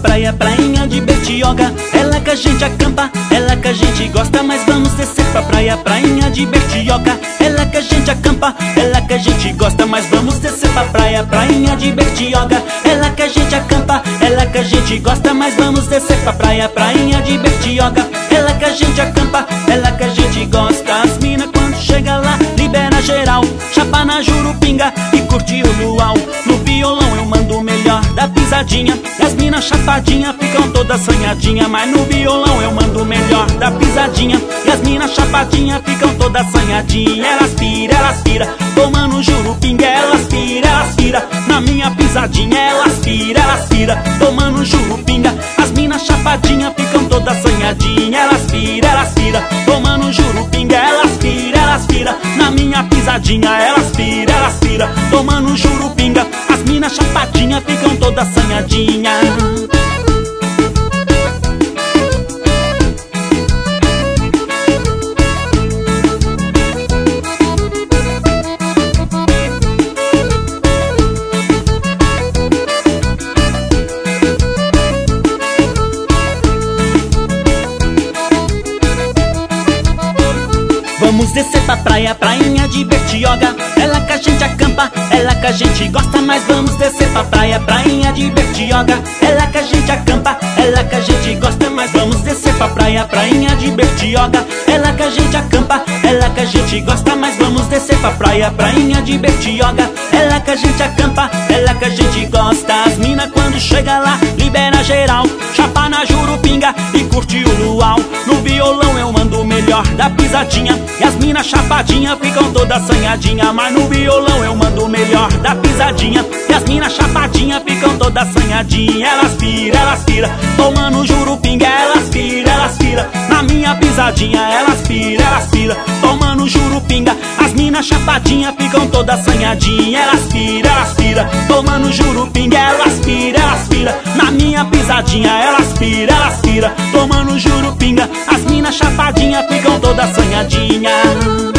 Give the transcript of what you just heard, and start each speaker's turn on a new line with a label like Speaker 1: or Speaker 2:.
Speaker 1: praia, prainha de Bertioga. É lá que a gente acampa, é lá que a gente gosta, mas vamos descer pra praia, prainha de Bertioga. É lá que a gente acampa, é lá que a gente gosta, mas vamos descer pra praia, prainha de Bertioga. É lá que a gente acampa, é lá que a gente gosta, mas vamos descer pra praia, prainha de Bertioga. É lá que a gente acampa, é lá que a gente gosta. As mina quando chega lá, libera geral, chapa na Jurupinga e curte o luau. No violão eu mando o melhor da pisadinha, e as mina chapadinha ficam todas assanhadinha. Mas no violão eu mando o melhor da pisadinha, e as mina chapadinha ficam todas assanhadinha. Elas pira, tomando Jurupinga. Elas pira, na minha pisadinha. Elas pira, tomando Jurupinga. As mina chapadinha ficam todas assanhadinha. Elas pira, tomando Jurupinga. Elas pira, na minha pisadinha. Elas pira, tomando Jurupinga. As mina chapadinha ficam todas assanhadinha. Vamos descer pra praia, prainha de Bertioga. É lá que a gente acampa, é lá que a gente gosta, mas vamos descer pra praia, prainha de Bertioga. É lá que a gente acampa, é lá que a gente gosta, mas vamos descer pra praia, prainha de Bertioga. É lá que a gente acampa, é lá que a gente gosta, mas vamos descer pra praia, prainha de Bertioga. É lá que a gente acampa, é lá que a gente gosta. As mina quando chega lá, libera geral, chapa na Jurupinga e curte o luau. No violão eu mando o melhor da pisadinha, e as mina chapadinha ficam todas assanhadinha. Mas no violão eu mando o melhor da pisadinha, e as mina chapadinha ficam todas assanhadinha. Elas pira, tomando Jurupinga. Elas pira, na minha pisadinha. Elas pira, tomando Jurupinga. As mina chapadinha ficam todas assanhadinha. Elas pira, tomando Jurupinga. Elas pira, na minha pisadinha. Elas pira, tomando Jurupinga. As mina chapadinha ficam todas assanhadinha.